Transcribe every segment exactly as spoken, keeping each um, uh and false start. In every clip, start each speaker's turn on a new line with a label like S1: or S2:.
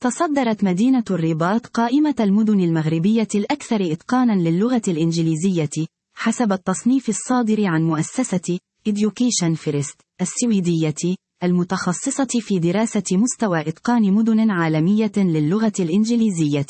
S1: تصدرت مدينة الرباط قائمة المدن المغربية الأكثر إتقاناً للغة الإنجليزية، حسب التصنيف الصادر عن مؤسسة Education First السويدية، المتخصصة في دراسة مستوى إتقان مدن عالمية للغة الإنجليزية.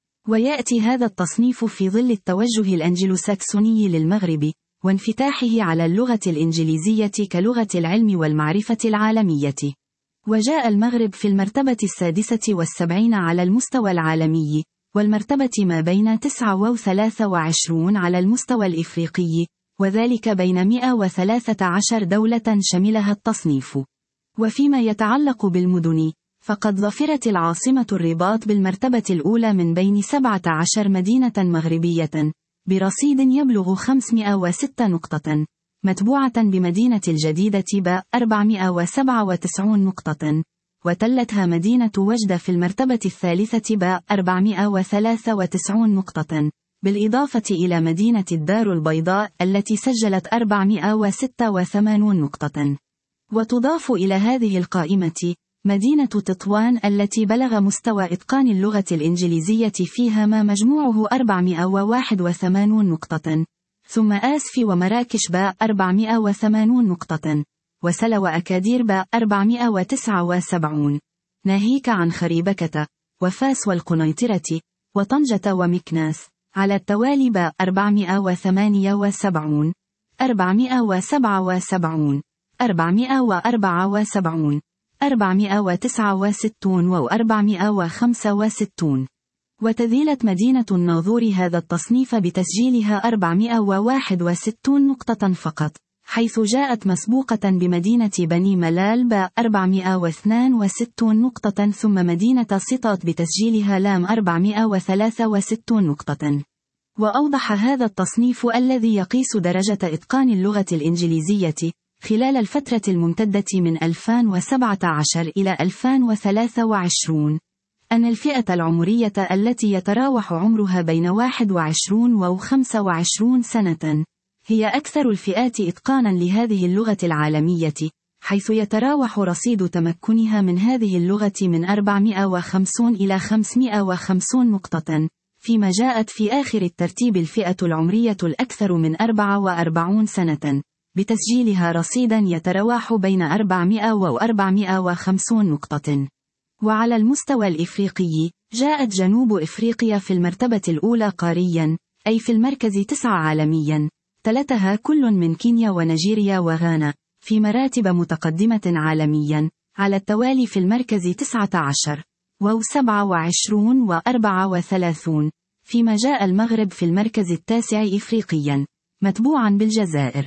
S1: ويأتي هذا التصنيف في ظل التوجه الأنجلوساكسوني للمغرب، وانفتاحه على اللغة الإنجليزية كلغة العلم والمعرفة العالمية. وجاء المغرب في المرتبة السادسة والسبعين على المستوى العالمي، والمرتبة ما بين تسعة وثلاثة وعشرين على المستوى الإفريقي، وذلك بين مئة وثلاثة عشر دولة شملها التصنيف. وفيما يتعلق بالمدن، فقد ظفرت العاصمة الرباط بالمرتبة الأولى من بين سبعة عشر مدينة مغربية، برصيد يبلغ خمسمئة وستة نقطة، متبوعة بمدينة الجديدة ب أربعمئة وسبعة وتسعين نقطة، وتلتها مدينة وجدة في المرتبة الثالثة ب أربعمئة وثلاثة وتسعين نقطة، بالإضافة إلى مدينة الدار البيضاء التي سجلت أربعمئة وستة وثمانين نقطة. وتضاف إلى هذه القائمة مدينة تطوان التي بلغ مستوى إتقان اللغة الإنجليزية فيها ما مجموعه أربعمئة وواحد وثمانين نقطة، ثم آسفي ومراكش ب أربعمئة وثمانين نقطة، وسلا وأكادير ب أربعمئة وتسعة وسبعين، ناهيك عن خريبكة، وفاس والقنيطرة، وطنجة ومكناس، على التوالي ب أربعمئة وثمانية وسبعين، أربعمئة وسبعة وسبعين، أربعمئة وأربعة وسبعين، أربعمئة وتسعة وستين وأربعمئة وخمسة وستين. وتذيلت مدينة الناظور هذا التصنيف بتسجيلها أربعمئة وواحد وستين نقطة فقط، حيث جاءت مسبوقة بمدينة بني ملال ب أربعمئة واثنين وستين نقطة، ثم مدينة سطات بتسجيلها لام أربعمئة وثلاثة وستين نقطة. وأوضح هذا التصنيف الذي يقيس درجة إتقان اللغة الإنجليزية خلال الفترة الممتدة من ألفين وسبعة عشر إلى ألفين وثلاثة وعشرين أن الفئة العمرية التي يتراوح عمرها بين واحد وعشرين و خمسة وعشرين سنة هي أكثر الفئات إتقاناً لهذه اللغة العالمية، حيث يتراوح رصيد تمكنها من هذه اللغة من أربعمئة وخمسين إلى خمسمئة وخمسين نقطة، فيما جاءت في آخر الترتيب الفئة العمرية الأكثر من أربعة وأربعين سنة، بتسجيلها رصيداً يتراوح بين أربعمئة و أربعمئة وخمسين نقطة. وعلى المستوى الإفريقي، جاءت جنوب إفريقيا في المرتبة الأولى قارياً، أي في المركز تسعة عالمياً، تلتها كل من كينيا ونيجيريا وغانا، في مراتب متقدمة عالمياً، على التوالي في المركز تسعة عشر، و سبعة وعشرين و أربعة وثلاثين، فيما جاء المغرب في المركز التاسع إفريقياً، متبوعاً بالجزائر.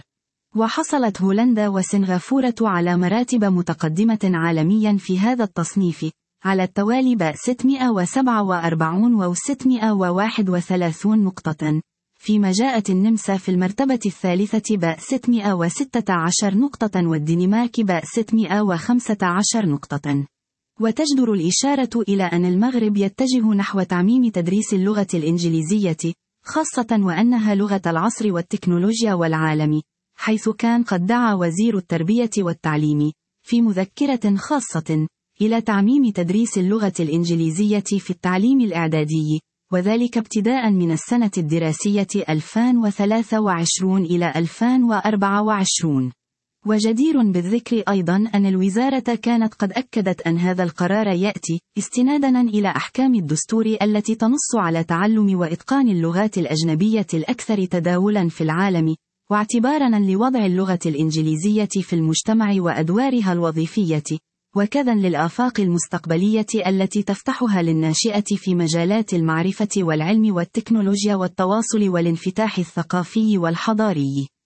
S1: وحصلت هولندا وسنغافورة على مراتب متقدمة عالمياً في هذا التصنيف، على التوالي ب ستمئة وسبعة وأربعين و ستمئة وواحد وثلاثين نقطة، فيما جاءت النمسا في المرتبة الثالثة ب ستمئة وستة عشر نقطة، والدنمارك ب ستمئة وخمسة عشر نقطة. وتجدر الإشارة إلى أن المغرب يتجه نحو تعميم تدريس اللغة الإنجليزية، خاصة وأنها لغة العصر والتكنولوجيا والعالم، حيث كان قد دعا وزير التربية والتعليم في مذكرة خاصة إلى تعميم تدريس اللغة الإنجليزية في التعليم الإعدادي، وذلك ابتداء من السنة الدراسية ألفين وثلاثة وعشرين إلى ألفين وأربعة وعشرين. وجدير بالذكر أيضا أن الوزارة كانت قد أكدت أن هذا القرار يأتي استنادا إلى أحكام الدستور التي تنص على تعلم وإتقان اللغات الأجنبية الأكثر تداولا في العالم، واعتبارا لوضع اللغة الإنجليزية في المجتمع وأدوارها الوظيفية، وكذا للآفاق المستقبلية التي تفتحها للناشئة في مجالات المعرفة والعلم والتكنولوجيا والتواصل والانفتاح الثقافي والحضاري.